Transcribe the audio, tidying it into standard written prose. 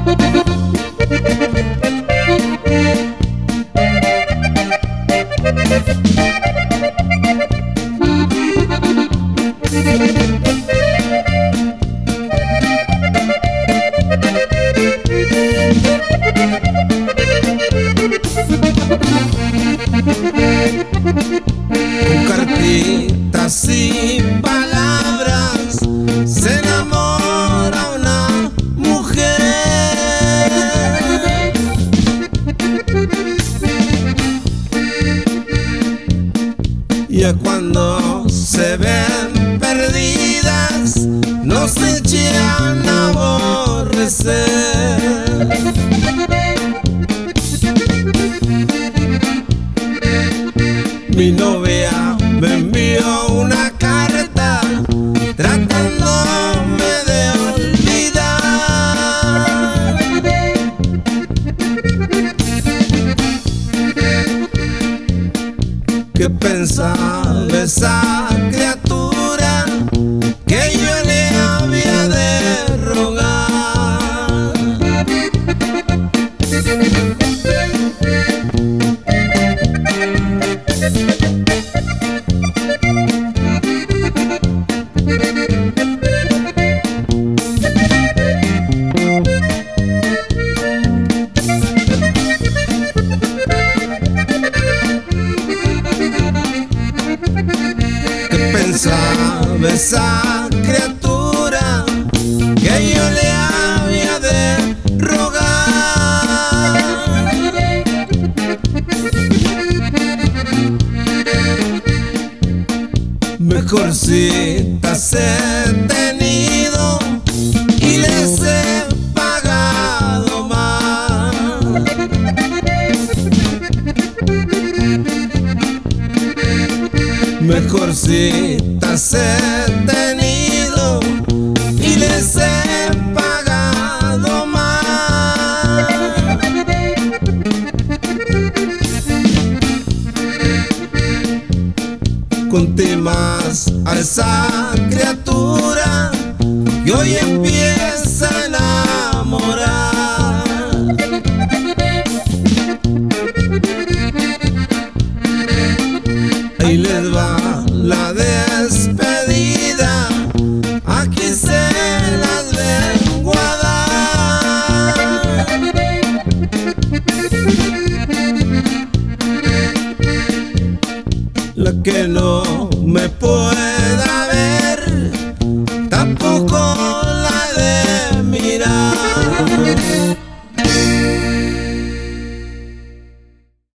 Con cartitas sin palabras se enamora una mujer, y es cuando se ven perdidas nos echan a aborrecer. Mi novia me envió una carta tratándome de olvidar, ¿qué pensaba esa criatura que yo le había de rogar? Pensaba esa criatura que yo le había de rogar, mejorcitas he tenido y les he pagado más. Mejorcitas he tenido y les he pagado más. Con temas alzados